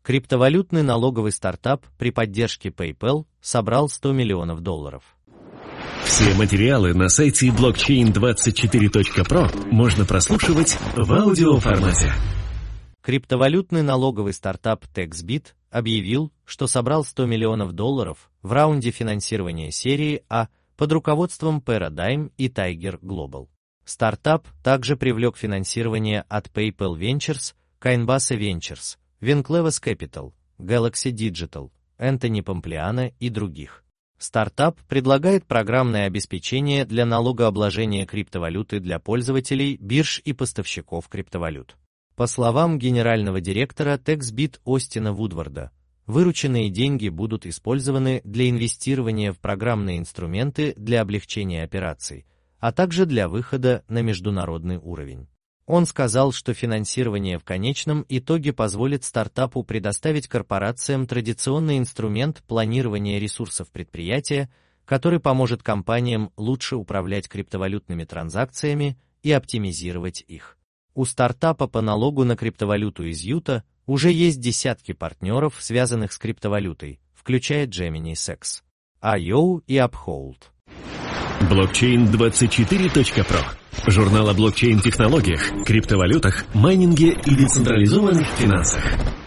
Криптовалютный налоговый стартап при поддержке PayPal собрал $100 миллионов. Все материалы на сайте blockchain24.pro можно прослушивать в аудиоформате. Криптовалютный налоговый стартап TaxBit объявил, что собрал $100 миллионов в раунде финансирования серии А под руководством Paradigm и Tiger Global. Стартап также привлек финансирование от PayPal Ventures, Coinbase Ventures, Vinclevas Capital, Galaxy Digital, Anthony Pompliano и других. Стартап предлагает программное обеспечение для налогообложения криптовалюты для пользователей бирж и поставщиков криптовалют. По словам генерального директора TaxBit Остина Вудварда, вырученные деньги будут использованы для инвестирования в программные инструменты для облегчения операций, а также для выхода на международный уровень. Он сказал, что финансирование в конечном итоге позволит стартапу предоставить корпорациям традиционный инструмент планирования ресурсов предприятия, который поможет компаниям лучше управлять криптовалютными транзакциями и оптимизировать их. У стартапа по налогу на криптовалюту из Юта уже есть десятки партнеров, связанных с криптовалютой, включая Gemini Sex, IO и Uphold. Blockchain24.pro. Журнал о блокчейн-технологиях, криптовалютах, майнинге и децентрализованных финансах.